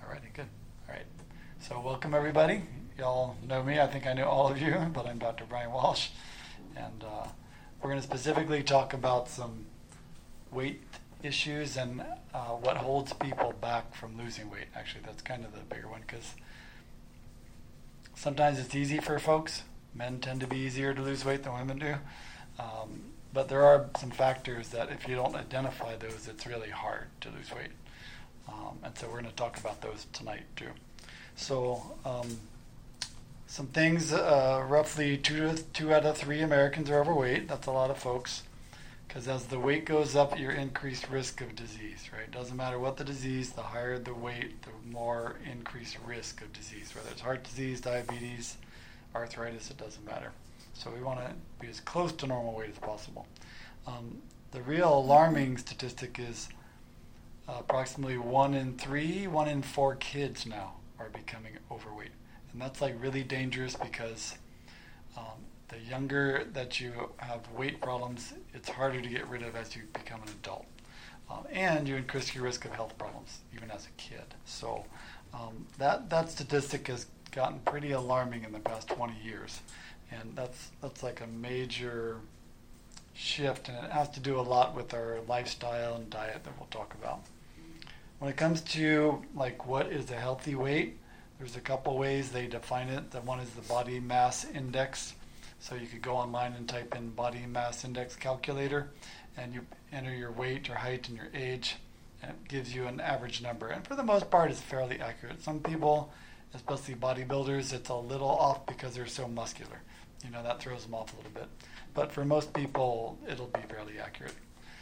Alrighty, good. All right. So welcome everybody. Y'all know me. I think I know all of you, but I'm Dr. Brian Walsh, and we're going to specifically talk about some weight issues and what holds people back from losing weight. Actually, that's kind of the bigger one because sometimes it's easy for folks. Men tend to be easier to lose weight than women do. But there are some factors that if you don't identify those, it's really hard to lose weight. And so we're going to talk about those tonight too. So some things, roughly two out of 3 Americans are overweight. That's a lot of folks. Because as the weight goes up, your increased risk of disease, right? Doesn't matter what the disease, the higher the weight, the more increased risk of disease. Whether it's heart disease, diabetes, arthritis, it doesn't matter. So we want to be as close to normal weight as possible. The real alarming statistic is approximately 1 in 3, 1 in 4 kids now are becoming overweight. And that's like really dangerous because the younger that you have weight problems, it's harder to get rid of as you become an adult. And you increase your risk of health problems, even as a kid. So that statistic has gotten pretty alarming in the past 20 years. And that's like a major shift, and it has to do a lot with our lifestyle and diet that we'll talk about. When it comes to like what is a healthy weight, there's a couple ways they define it. The one is the body mass index. So you could go online and type in body mass index calculator, and you enter your weight, your height, and your age, and it gives you an average number. And for the most part, it's fairly accurate. Some people, especially bodybuilders, it's a little off because they're so muscular. You know, that throws them off a little bit. But for most people, it'll be fairly accurate.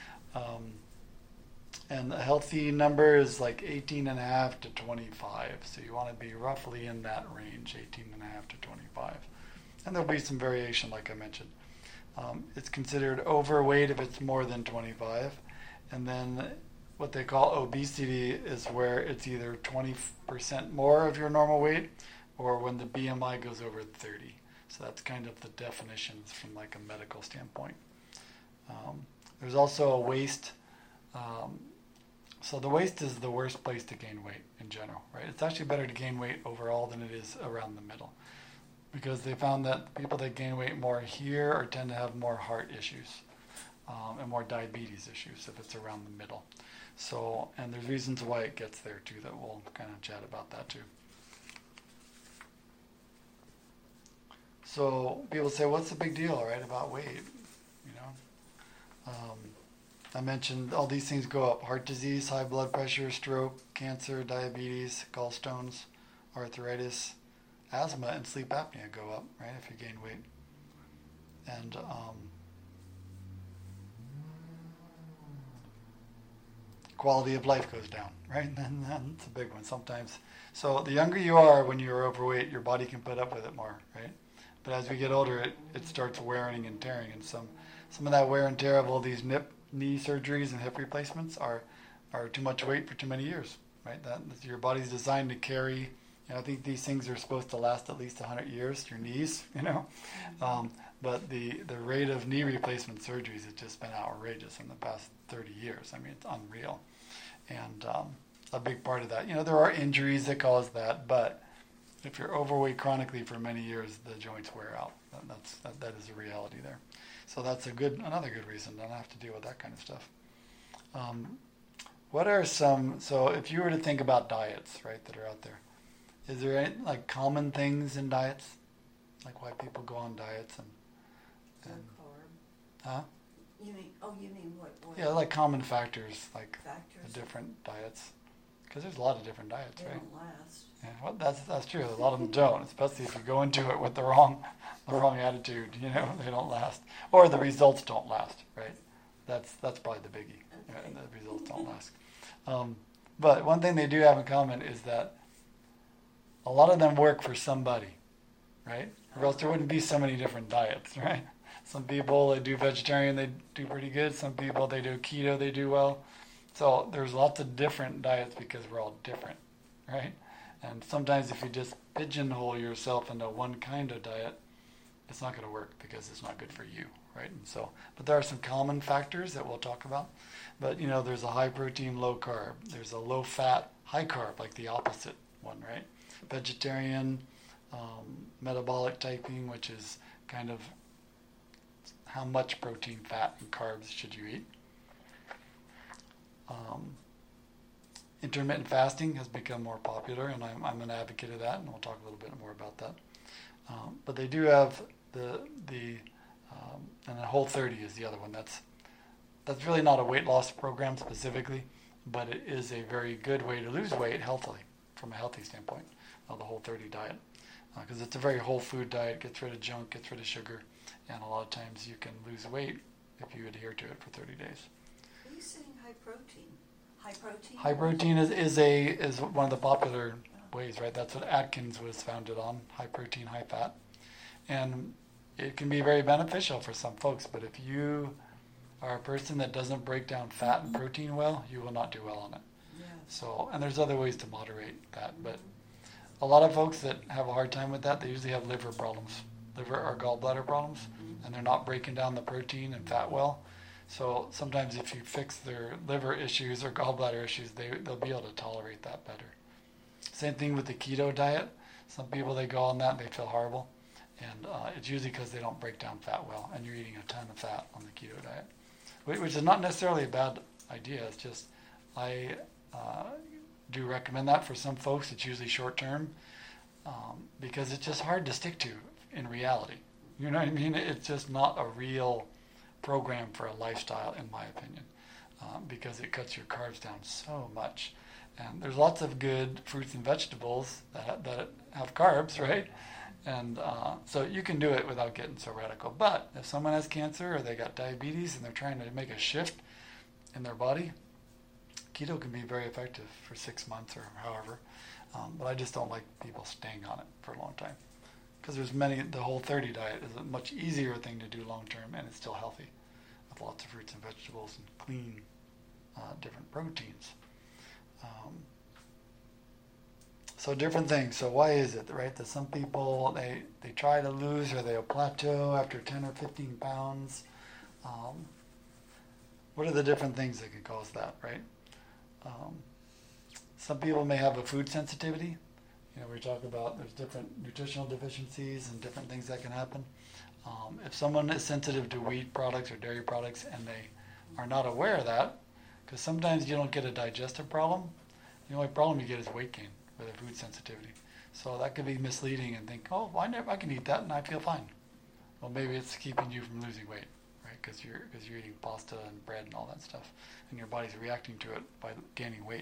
And the healthy number is like 18.5 to 25. So you want to be roughly in that range, 18.5 to 25. And there'll be some variation, like I mentioned. It's considered overweight if it's more than 25. And then what they call obesity is where it's either 20% more of your normal weight or when the BMI goes over 30. So that's kind of the definitions from like a medical standpoint. There's also a waist. So the waist is the worst place to gain weight in general, right? It's actually better to gain weight overall than it is around the middle, because they found that people that gain weight more here or tend to have more heart issues and more diabetes issues if it's around the middle. So, and there's reasons why it gets there too that we'll kind of chat about that too. So people say, what's the big deal, right, about weight? You know, I mentioned all these things go up: heart disease, high blood pressure, stroke, cancer, diabetes, gallstones, arthritis, asthma, and sleep apnea go up, right, if you gain weight. And quality of life goes down, right? And that's a big one sometimes. So the younger you are when you're overweight, your body can put up with it more, right? But as we get older, it starts wearing and tearing. And some of that wear and tear of all these knee surgeries and hip replacements are too much weight for too many years, right? That your body's designed to carry. You know, I think these things are supposed to last at least 100 years, your knees, you know. But the rate of knee replacement surgeries has just been outrageous in the past 30 years. I mean, it's unreal. And a big part of that, you know, there are injuries that cause that, but if you're overweight chronically for many years, the joints wear out. That is a reality there. So that's another good reason to not have to deal with that kind of stuff. What are so if you were to think about diets, right, that are out there, is there any like common things in diets, like why people go on diets and carb? Huh? You mean what? Yeah, like common factors, like factors? the different diets, because there's a lot of different diets, They right? don't last. Yeah, well, that's true. A lot of them don't, especially if you go into it with the wrong attitude. You know, they don't last, or the results don't last, right? That's probably the biggie. Okay. The results don't last. But one thing they do have in common is that a lot of them work for somebody, right? Or else there wouldn't be so many different diets, right? Some people, they do vegetarian, they do pretty good. Some people, they do keto, they do well. So there's lots of different diets because we're all different, right? And sometimes if you just pigeonhole yourself into one kind of diet, it's not going to work because it's not good for you, right? And so, but there are some common factors that we'll talk about. But, you know, there's a high protein, low carb. There's a low fat, high carb, like the opposite one, right? Vegetarian, metabolic typing, which is kind of how much protein, fat, and carbs should you eat. Intermittent fasting has become more popular, and I'm an advocate of that, and we'll talk a little bit more about that. But they do have and the Whole30 is the other one. That's really not a weight loss program specifically, but it is a very good way to lose weight healthily, from a healthy standpoint, the Whole30 diet. Because it's a very whole food diet, gets rid of junk, gets rid of sugar, and a lot of times you can lose weight if you adhere to it for 30 days. Are you saying high protein? High protein? High protein is one of the popular ways, right? That's what Atkins was founded on, high protein, high fat. And it can be very beneficial for some folks, but if you are a person that doesn't break down fat and protein well, you will not do well on it. Yes. So, and there's other ways to moderate that, but a lot of folks that have a hard time with that, they usually have liver problems, liver or gallbladder problems, and they're not breaking down the protein and fat well. So sometimes if you fix their liver issues or gallbladder issues, they'll be able to tolerate that better. Same thing with the keto diet. Some people, they go on that and they feel horrible. And it's usually because they don't break down fat well, and you're eating a ton of fat on the keto diet, which is not necessarily a bad idea. It's just I do recommend that for some folks. It's usually short term because it's just hard to stick to in reality. You know what I mean? It's just not a real program for a lifestyle, in my opinion, because it cuts your carbs down so much. And there's lots of good fruits and vegetables that have carbs, right? And so you can do it without getting so radical. But if someone has cancer or they got diabetes and they're trying to make a shift in their body, keto can be very effective for 6 months or however. But I just don't like people staying on it for a long time. Because the Whole30 diet is a much easier thing to do long term, and it's still healthy with lots of fruits and vegetables and clean different proteins. So different things. So why is it, right, that some people, they try to lose or they'll plateau after 10 or 15 pounds? What are the different things that can cause that, right? Some people may have a food sensitivity. You know, we talk about there's different nutritional deficiencies and different things that can happen. If someone is sensitive to wheat products or dairy products and they are not aware of that, because sometimes you don't get a digestive problem. The only problem you get is weight gain with a food sensitivity. So that could be misleading and think, oh, I can eat that and I feel fine. Well, maybe it's keeping you from losing weight, right? Because you're eating pasta and bread and all that stuff, and your body's reacting to it by gaining weight.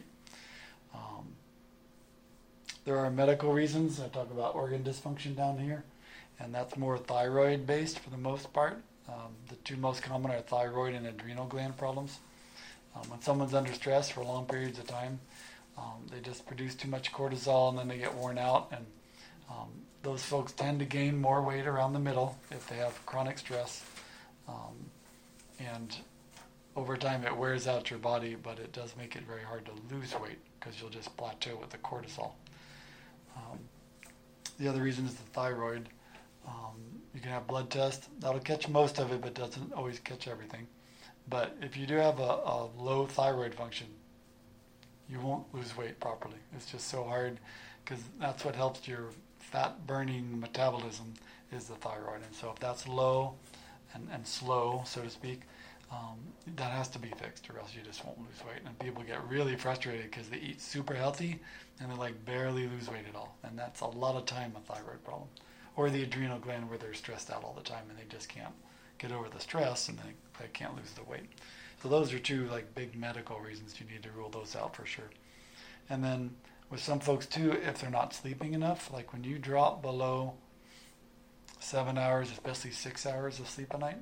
There are medical reasons. I talk about organ dysfunction down here, and that's more thyroid based for the most part. The two most common are thyroid and adrenal gland problems. When someone's under stress for long periods of time, they just produce too much cortisol and then they get worn out, and those folks tend to gain more weight around the middle if they have chronic stress, and over time it wears out your body, but it does make it very hard to lose weight because you'll just plateau with the cortisol. The other reason is the thyroid. You can have blood tests. That'll catch most of it, but doesn't always catch everything. But if you do have a low thyroid function, you won't lose weight properly. It's just so hard because that's what helps your fat-burning metabolism is the thyroid. And so if that's low and slow, so to speak, that has to be fixed or else you just won't lose weight. And people get really frustrated because they eat super healthy and they barely lose weight at all. And that's a lot of time a thyroid problem. Or the adrenal gland where they're stressed out all the time and they just can't get over the stress and they can't lose the weight. So those are two big medical reasons you need to rule those out for sure. And then with some folks too, if they're not sleeping enough, like when you drop below 7 hours, especially 6 hours of sleep a night,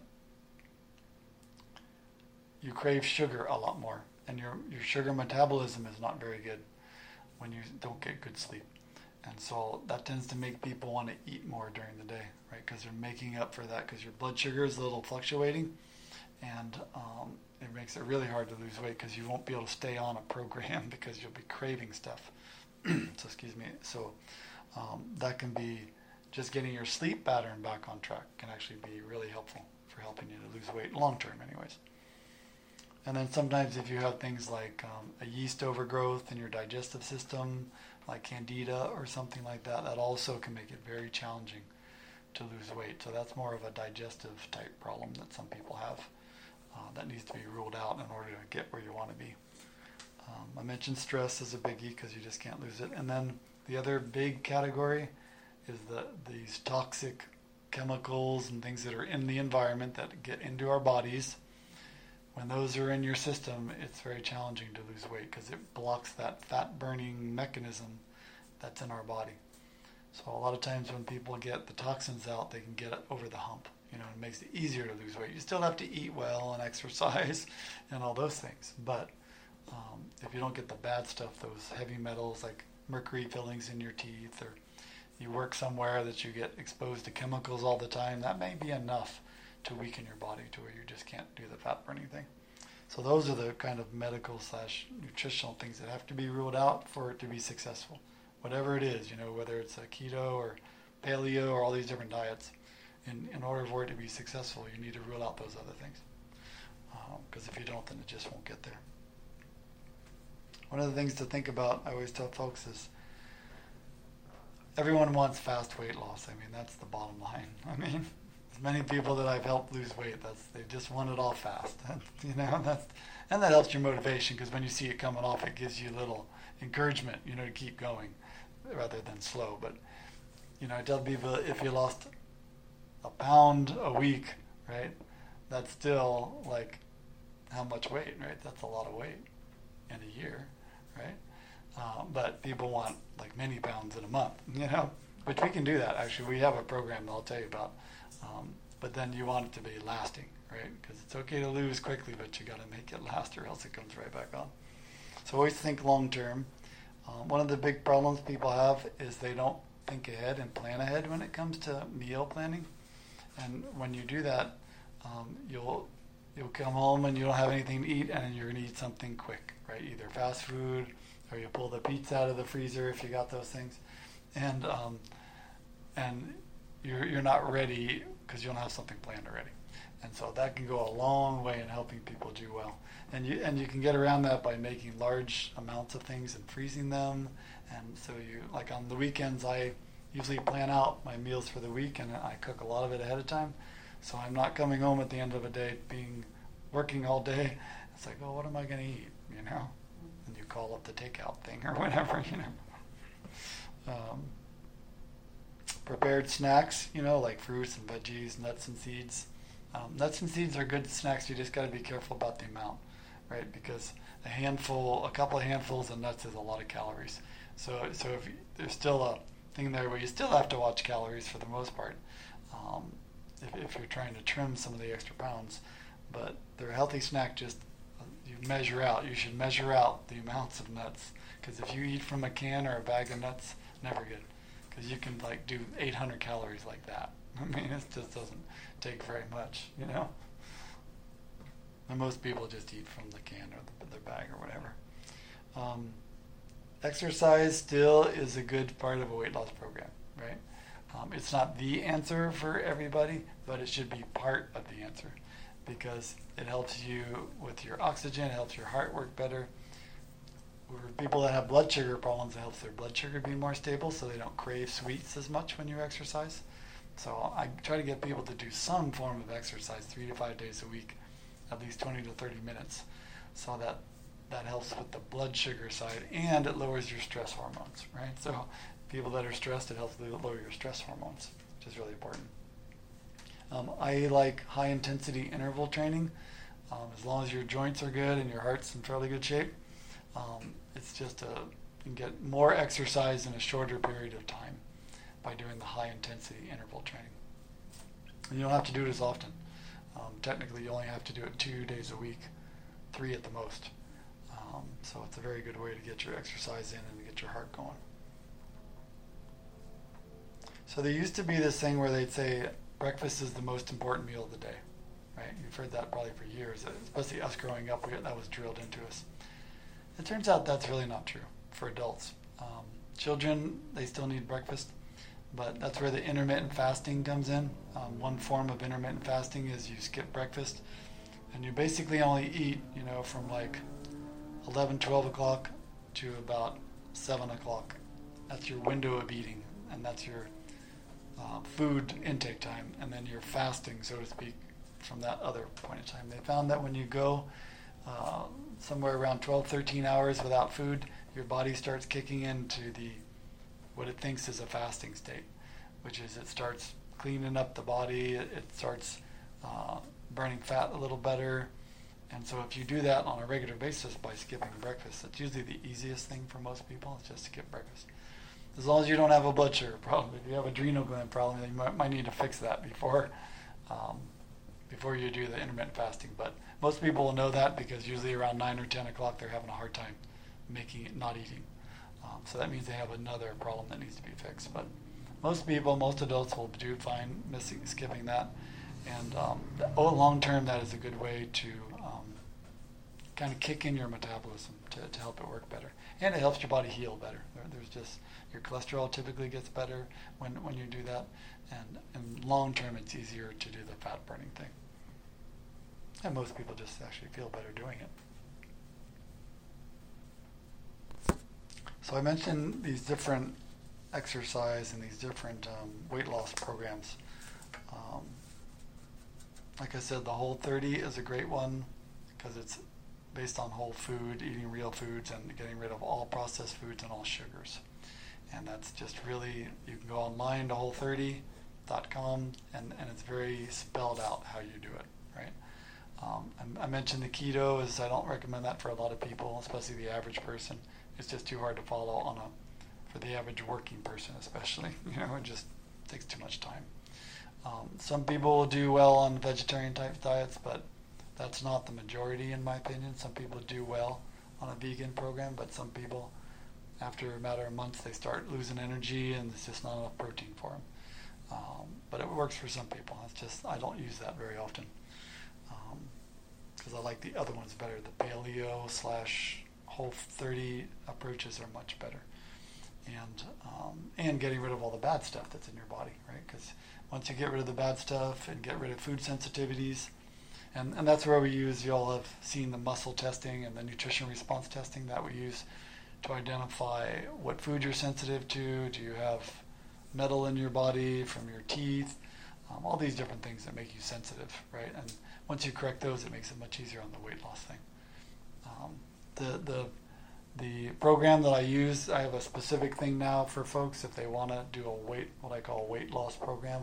you crave sugar a lot more, and your sugar metabolism is not very good when you don't get good sleep. And so that tends to make people want to eat more during the day, right? Because they're making up for that because your blood sugar is a little fluctuating, and it makes it really hard to lose weight because you won't be able to stay on a program because you'll be craving stuff. So excuse me. So that can be just getting your sleep pattern back on track can actually be really helpful for helping you to lose weight long term anyways. And then sometimes if you have things like a yeast overgrowth in your digestive system, like candida or something like that, that also can make it very challenging to lose weight. So that's more of a digestive type problem that some people have that needs to be ruled out in order to get where you want to be. I mentioned stress is a biggie because you just can't lose it. And then the other big category is these toxic chemicals and things that are in the environment that get into our bodies. When those are in your system, it's very challenging to lose weight because it blocks that fat burning mechanism that's in our body. So a lot of times when people get the toxins out, they can get it over the hump. You know, it makes it easier to lose weight. You still have to eat well and exercise and all those things. But if you don't get the bad stuff, those heavy metals like mercury fillings in your teeth, or you work somewhere that you get exposed to chemicals all the time, that may be enough to weaken your body to where you just can't do the fat burning thing. So those are the kind of medical / nutritional things that have to be ruled out for it to be successful. Whatever it is, you know, whether it's a keto or paleo or all these different diets, in order for it to be successful, you need to rule out those other things. Because if you don't, then it just won't get there. One of the things to think about, I always tell folks, is everyone wants fast weight loss. I mean, that's the bottom line. I mean, as many people that I've helped lose weight, they just want it all fast. You know, and that helps your motivation, because when you see it coming off, it gives you a little encouragement, you know, to keep going rather than slow. But, you know, I tell people, if you lost a pound a week, right, that's still like how much weight, right? That's a lot of weight in a year, right? But people want like many pounds in a month, you know, which we can do that. Actually, we have a program that I'll tell you about. But then you want it to be lasting, right? Because it's okay to lose quickly, but you got to make it last, or else it comes right back on. So always think long term. One of the big problems people have is they don't think ahead and plan ahead when it comes to meal planning. And when you do that, you'll come home and you don't have anything to eat, and you're going to eat something quick, right? Either fast food, or you pull the pizza out of the freezer if you got those things, and you're not ready because you don't have something planned already. And so that can go a long way in helping people do well. And you can get around that by making large amounts of things and freezing them. And so you, like on the weekends, I usually plan out my meals for the week, and I cook a lot of it ahead of time. So I'm not coming home at the end of a day working all day. It's like, oh, what am I going to eat, you know? And you call up the takeout thing or whatever, you know. Prepared snacks, you know, like fruits and veggies, nuts and seeds. Nuts and seeds are good snacks. You just got to be careful about the amount, right? Because a couple of handfuls of nuts is a lot of calories. So if there's still a thing there where you still have to watch calories for the most part, if you're trying to trim some of the extra pounds. But they're a healthy snack. Just you should measure out the amounts of nuts, because if you eat from a can or a bag of nuts, never good, because you can like do 800 calories like that. I mean, it just doesn't take very much, you know. And most people just eat from the can or the bag or whatever. Exercise still is a good part of a weight loss program, right? It's not the answer for everybody, but it should be part of the answer, because it helps you with your oxygen, it helps your heart work better. For people that have blood sugar problems, it helps their blood sugar be more stable, so they don't crave sweets as much when you exercise. So I try to get people to do some form of exercise 3 to 5 days a week, at least 20 to 30 minutes, so that helps with the blood sugar side, and it lowers your stress hormones, right? So people that are stressed, it helps lower your stress hormones, which is really important. I like high intensity interval training. As long as your joints are good and your heart's in fairly good shape, it's just you can get more exercise in a shorter period of time by doing the high intensity interval training. And you don't have to do it as often. Technically, you only have to do it 2 days a week, 3 at the most. So it's a very good way to get your exercise in and to get your heart going. So there used to be this thing where they'd say breakfast is the most important meal of the day, right? You've heard that probably for years, especially us growing up, that was drilled into us. It turns out that's really not true for adults. Children, they still need breakfast, but that's where the intermittent fasting comes in. One form of intermittent fasting is you skip breakfast And you basically only eat, from like 11, 12 o'clock to about 7 o'clock. That's your window of eating, and that's your food intake time, and then you're fasting, so to speak, from that other point in time. They found that when you go somewhere around 12, 13 hours without food, your body starts kicking into what it thinks is a fasting state, which is it starts cleaning up the body, it starts burning fat a little better. And so if you do that on a regular basis by skipping breakfast, that's usually the easiest thing for most people, is just skip breakfast. As long as you don't have a blood sugar problem. If you have adrenal gland problem, then you might need to fix that before you do the intermittent fasting. But most people will know that, because usually around 9 or 10 o'clock they're having a hard time not eating. So that means they have another problem that needs to be fixed. But most adults will do fine skipping that. And long term, that is a good way to kind of kick in your metabolism to help it work better. And it helps your body heal better. There's just, your cholesterol typically gets better when you do that. And in long term, it's easier to do the fat burning thing. And most people just actually feel better doing it. So I mentioned these different exercise and these different weight loss programs. Like I said, the Whole30 is a great one, because it's based on whole food, eating real foods, and getting rid of all processed foods and all sugars. And that's just really, you can go online to Whole30.com, and it's very spelled out how you do it, right? I mentioned the keto, I don't recommend that for a lot of people, especially the average person. It's just too hard to follow for the average working person especially. It just takes too much time. Some people do well on vegetarian type diets, but that's not the majority in my opinion. Some people do well on a vegan program, but some people, after a matter of months, they start losing energy and it's just not enough protein for them. But it works for some people. It's just, I don't use that very often, because I like the other ones better. The paleo / Whole30 approaches are much better. And getting rid of all the bad stuff that's in your body, right? Because once you get rid of the bad stuff and get rid of food sensitivities, and that's where we use, you all have seen the muscle testing and the nutrition response testing that we use to identify what food you're sensitive to. Do you have metal in your body from your teeth? All these different things that make you sensitive, right? And once you correct those, it makes it much easier on the weight loss thing. The program that I use, I have a specific thing now for folks if they want to do what I call a weight loss program.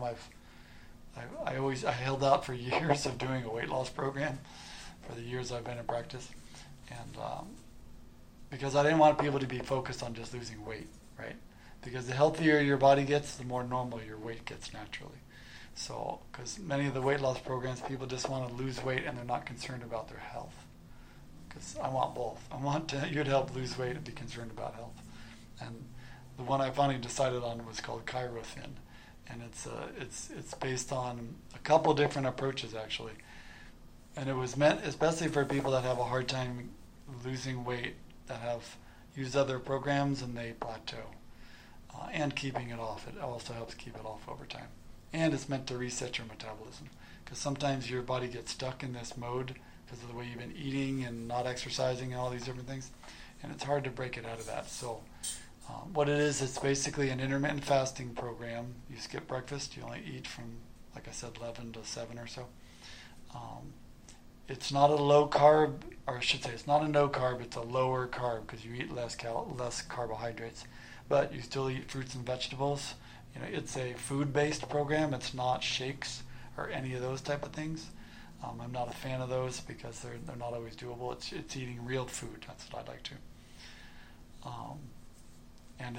I held out for years of doing a weight loss program for the years I've been in practice, and because I didn't want people to be focused on just losing weight, right? Because the healthier your body gets, the more normal your weight gets naturally. So, because many of the weight loss programs, people just want to lose weight and they're not concerned about their health. Because I want both. I want you to help lose weight and be concerned about health. And the one I finally decided on was called ChiroThin, and it's based on a couple different approaches actually. And it was meant especially for people that have a hard time losing weight, that have used other programs and they plateau, and keeping it off. It also helps keep it off over time. And it's meant to reset your metabolism, because sometimes your body gets stuck in this mode because of the way you've been eating and not exercising and all these different things, and it's hard to break it out of that. So what it is, it's basically an intermittent fasting program. You skip breakfast, you only eat from, like I said, 11 to 7 or so. It's not a low carb, or I should say it's not a no carb, it's a lower carb, because you eat less carbohydrates, but you still eat fruits and vegetables. It's a food-based program. It's not shakes or any of those type of things. I'm not a fan of those because they're not always doable. It's eating real food. That's what I'd like to. And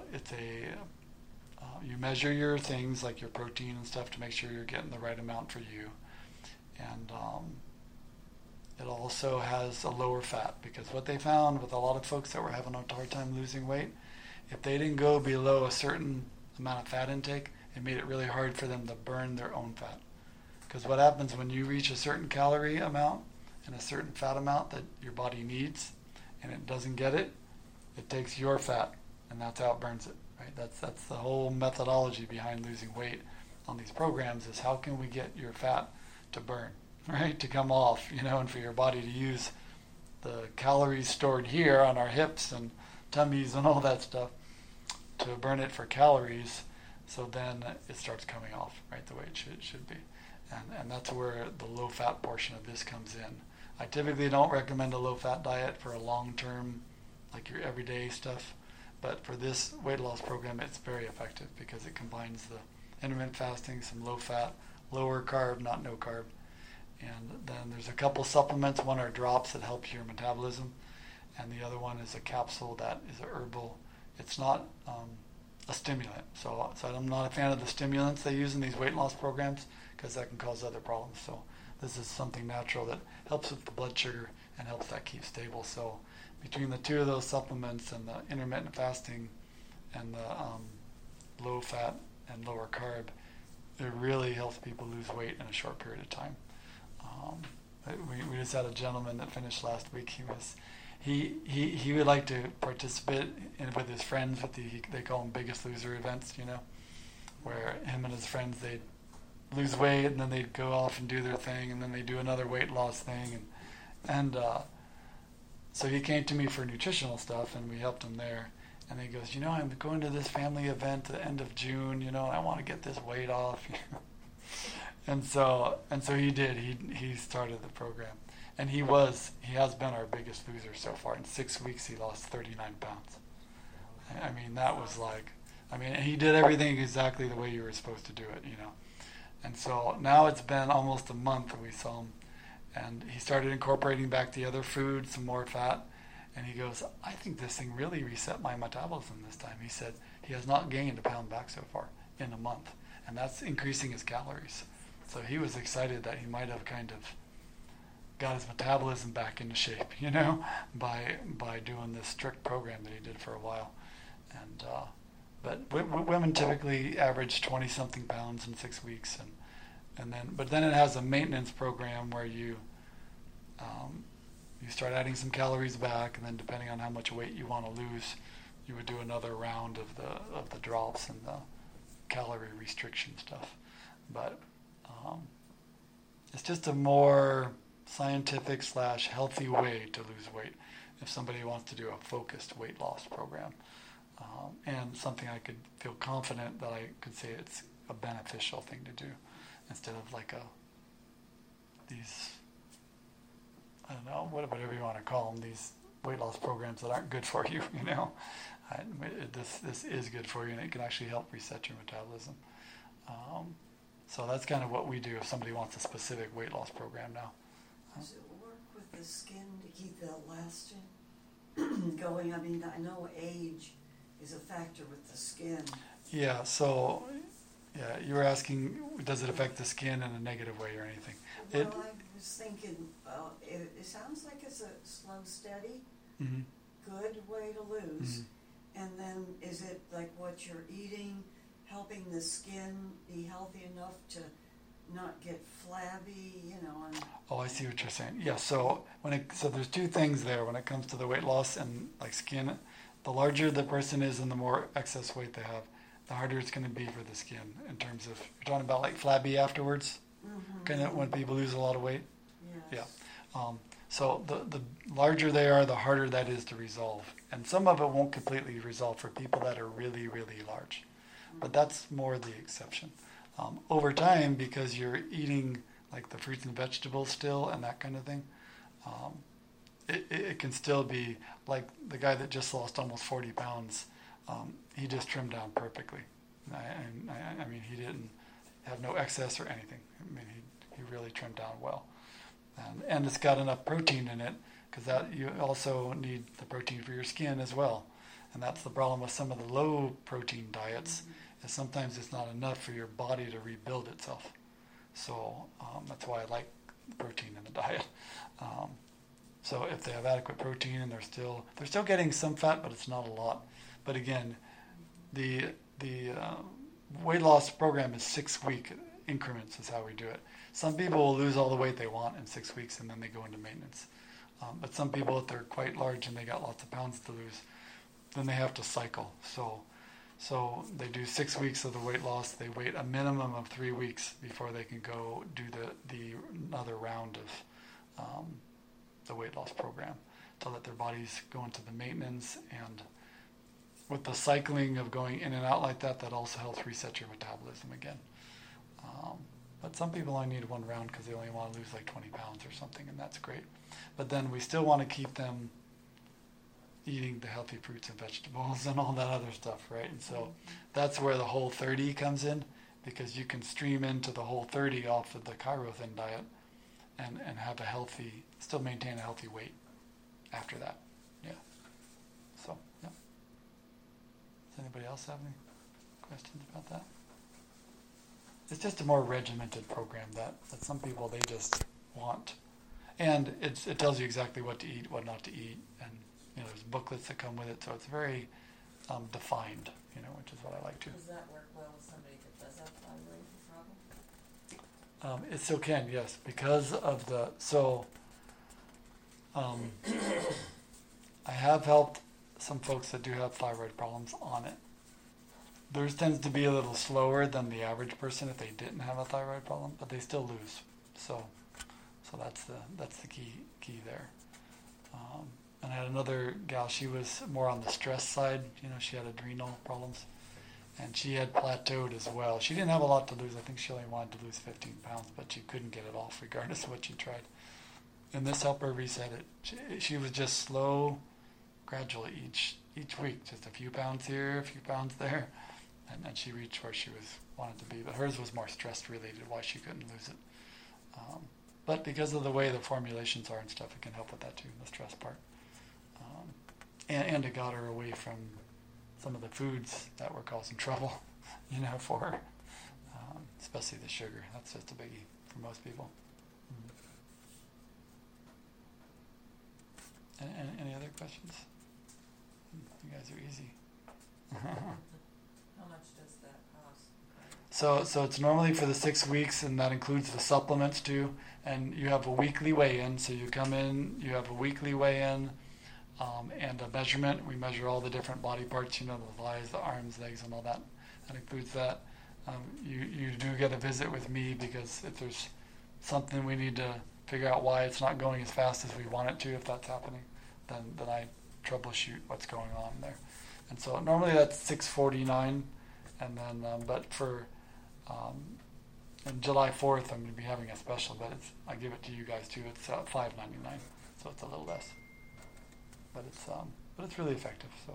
you measure your things like your protein and stuff to make sure you're getting the right amount for you. And it also has a lower fat, because what they found with a lot of folks that were having a hard time losing weight, if they didn't go below a certain amount of fat intake, it made it really hard for them to burn their own fat. Because what happens when you reach a certain calorie amount and a certain fat amount that your body needs, and it doesn't get it, it takes your fat, and that's how it burns it. Right? That's the whole methodology behind losing weight on these programs, is how can we get your fat to burn? right, to come off, and for your body to use the calories stored here on our hips and tummies and all that stuff to burn it for calories, so then it starts coming off, right, the way it should be. And that's where the low-fat portion of this comes in. I typically don't recommend a low-fat diet for a long-term, like your everyday stuff, but for this weight loss program, it's very effective because it combines the intermittent fasting, some low-fat, lower carb, not no carb, and then there's a couple supplements. One are drops that help your metabolism, and the other one is a capsule that is a herbal. It's not a stimulant, so I'm not a fan of the stimulants they use in these weight loss programs because that can cause other problems. So this is something natural that helps with the blood sugar and helps that keep stable. So between the two of those supplements and the intermittent fasting and the low fat and lower carb, it really helps people lose weight in a short period of time. We just had a gentleman that finished last week. He would like to participate with his friends with they call them Biggest Loser events, where him and his friends, they'd lose weight and then they'd go off and do their thing and then they'd do another weight loss thing. And so he came to me for nutritional stuff and we helped him there. And he goes, I'm going to this family event at the end of June, and I want to get this weight off. And so he did. He started the program. And he has been our biggest loser so far. In 6 weeks, he lost 39 pounds. I mean, that was he did everything exactly the way you were supposed to do it, And so now it's been almost a month that we saw him. And he started incorporating back the other food, some more fat. And he goes, I think this thing really reset my metabolism this time. He said he has not gained a pound back so far in a month. And that's increasing his calories. So he was excited that he might have kind of got his metabolism back into shape, by doing this strict program that he did for a while. And but women typically average 20-something pounds in 6 weeks, and then it has a maintenance program where you start adding some calories back, and then depending on how much weight you want to lose, you would do another round of the drops and the calorie restriction stuff. But it's just a more scientific / healthy way to lose weight if somebody wants to do a focused weight loss program, and something I could feel confident that I could say it's a beneficial thing to do instead of like these, I don't know, whatever you want to call them, these weight loss programs that aren't good for you. This is good for you, and it can actually help reset your metabolism. So that's kind of what we do if somebody wants a specific weight loss program now. Does it work with the skin to keep the elastin going? I mean, I know age is a factor with the skin. Yeah, so you were asking, does it affect the skin in a negative way or anything? Well, I was thinking, it sounds like it's a slow, steady, good way to lose. And then is it like what you're eating helping the skin be healthy enough to not get flabby, Oh, I see what you're saying. Yeah, so there's two things there when it comes to the weight loss and like skin. The larger the person is and the more excess weight they have, the harder it's going to be for the skin in terms of, you're talking about like flabby afterwards, kind of when people lose a lot of weight. Yes. Yeah. So the larger they are, the harder that is to resolve. And some of it won't completely resolve for people that are really, really large. But that's more the exception. Over time, because you're eating like the fruits and vegetables still and that kind of thing, it can still be like the guy that just lost almost 40 pounds. He just trimmed down perfectly. I mean, he didn't have no excess or anything. I mean, he really trimmed down well. And it's got enough protein in it because that you also need the protein for your skin as well. And that's the problem with some of the low protein diets, is sometimes it's not enough for your body to rebuild itself. So that's why I like protein in the diet. So if they have adequate protein and they're still getting some fat, but it's not a lot. But again, the weight loss program is 6 week increments is how we do it. Some people will lose all the weight they want in 6 weeks and then they go into maintenance. But some people, if they're quite large and they got lots of pounds to lose, then they have to cycle. So So they do 6 weeks of the weight loss. They wait a minimum of 3 weeks before they can go do the another round of the weight loss program to let their bodies go into the maintenance. And with the cycling of going in and out like that, that also helps reset your metabolism again. But some people only need one round because they only want to lose like 20 pounds or something, and that's great. But then we still want to keep them eating the healthy fruits and vegetables and all that other stuff, right? And so that's where the Whole30 comes in, because you can stream into the Whole30 off of the chirothin diet and have a healthy, still maintain a healthy weight after that. Yeah. So, yeah. Does anybody else have any questions about that? It's just a more regimented program that some people, they just want. And it tells you exactly what to eat, what not to eat, and there's booklets that come with it, so it's very defined, which is what I like too. Does that work well with somebody that does have thyroid problem? It still can, yes, because of I have helped some folks that do have thyroid problems on it. Theirs tends to be a little slower than the average person if they didn't have a thyroid problem, but they still lose. So that's the key there. And I had another gal, she was more on the stress side. She had adrenal problems, and she had plateaued as well. She didn't have a lot to lose. I think she only wanted to lose 15 pounds, but she couldn't get it off regardless of what she tried. And this helped her reset it. She was just slow, gradually each week, just a few pounds here, a few pounds there, and then she reached where she wanted to be. But hers was more stress related, why she couldn't lose it. But because of the way the formulations are and stuff, it can help with that too, the stress part. And it got her away from some of the foods that were causing trouble, for her, especially the sugar. That's just a biggie for most people. Any other questions? You guys are easy. How much does that cost? So it's normally for the 6 weeks, and that includes the supplements too. And you have a weekly weigh-in. So you come in, you have a weekly weigh-in, and a measurement. We measure all the different body parts, the thighs, the arms, legs, and all that. That includes that. You do get a visit with me, because if there's something we need to figure out why it's not going as fast as we want it to, if that's happening, then I troubleshoot what's going on there. And so normally that's $649, and then but for on July 4th I'm going to be having a special, but I give it to you guys too. It's $5.99, so it's a little less, but it's really effective. So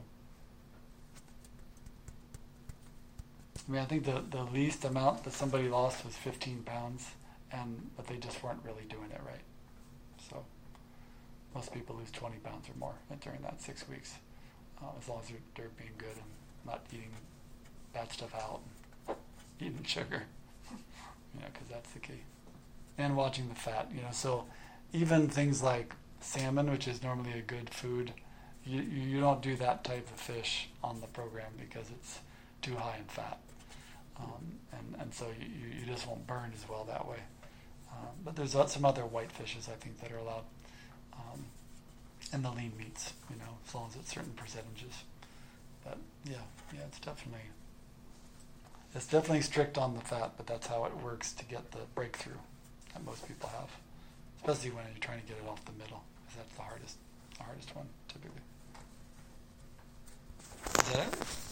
I think the least amount that somebody lost was 15 pounds, but they just weren't really doing it right. So most people lose 20 pounds or more during that 6 weeks, as long as they're being good and not eating bad stuff out and eating sugar, because that's the key. And watching the fat, so even things like salmon, which is normally a good food, you don't do that type of fish on the program because it's too high in fat. And so you just won't burn as well that way. But there's some other white fishes, I think, that are allowed, and the lean meats, as long as it's certain percentages. But yeah, it's definitely strict on the fat, but that's how it works to get the breakthrough that most people have, especially when you're trying to get it off the middle, because that's the hardest one typically. Is that it?